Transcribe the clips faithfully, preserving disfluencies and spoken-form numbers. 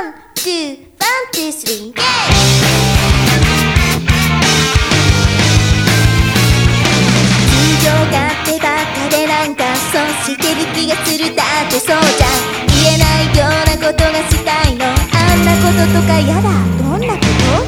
ン、ツー、ワン、ツー、スリー、イェイ。通常勝手ばっかでなんかそうしてる気がする。だってそうじゃん。言えないようなことがしたいの。あんなこととかやだ。どんなこと？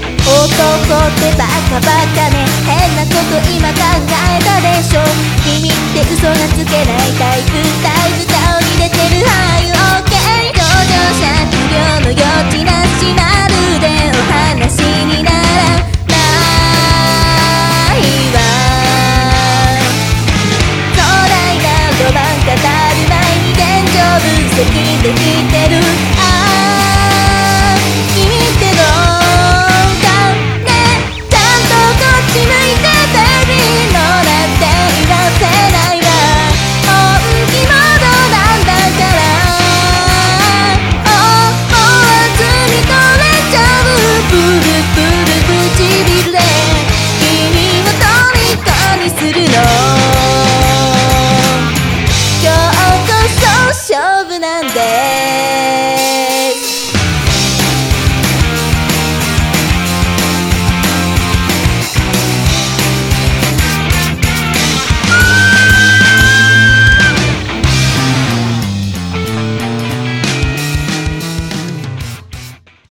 男ってバカバカね。変なこと今考えたでしょ。君って嘘がつけないタイプ。だいぶ顔に出てる。はい、オッケー。同情者不良の余地なし。まるでお話にならないわ。壮大なロマン語る前に現状分析できてる。